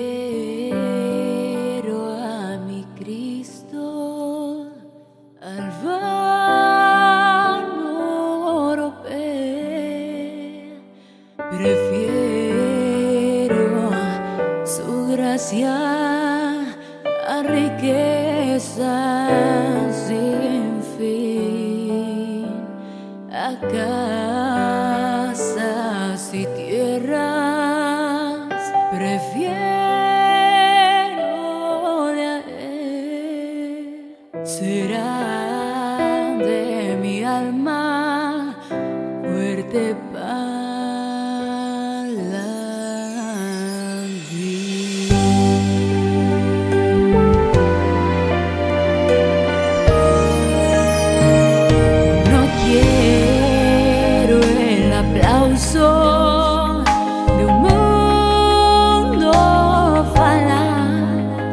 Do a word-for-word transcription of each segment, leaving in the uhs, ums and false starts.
Prefiero a mi Cristo al vano oropel. Prefiero su gracia a riquezas sin fin, a casas y tierras. Prefiero a él. Será de mi alma fuerte paladín. No quiero el aplauso de un mundo falaz.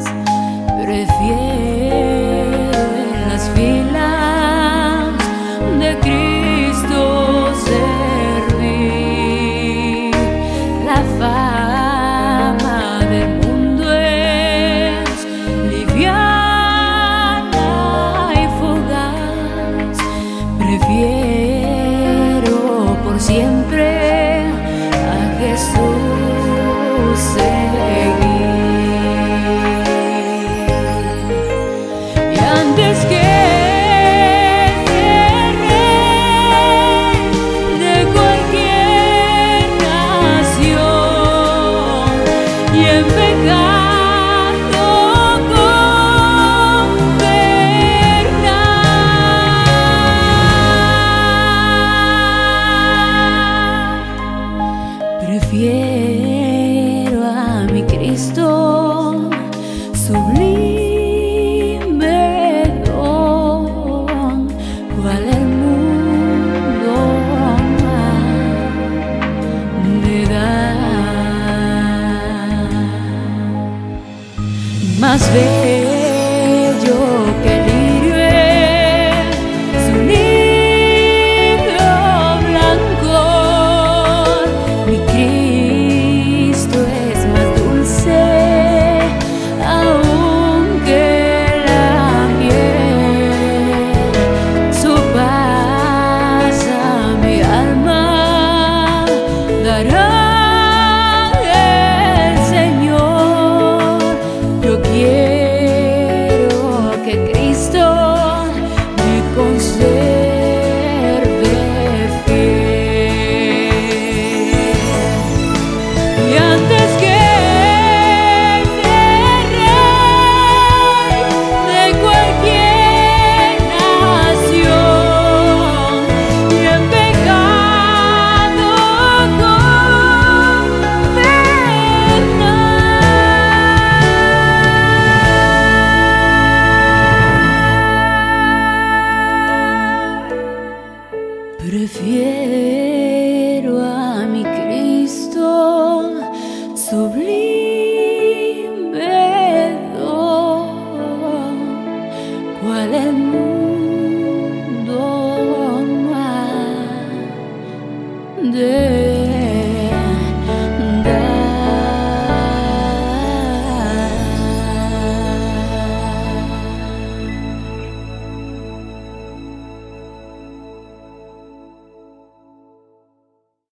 Prefiero en las filas de Cristo servir. La fama del mundo es liviana y fugaz. Prefiero por siempre a Jesús seguir. Y antes que y en pecado gobernar, prefiero a mi Cristo sublime don, cual el mundo de dar. Más ve